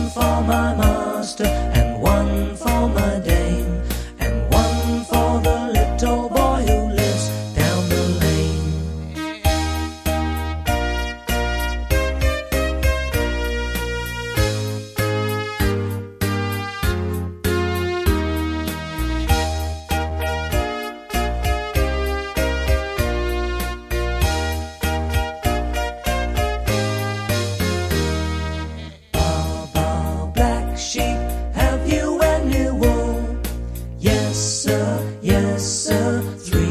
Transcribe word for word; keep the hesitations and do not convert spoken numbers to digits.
for my master, and one for my dame, and one for the little boy who lives down the lane. Sheep, have you any wool? Yes, sir, yes, sir. Three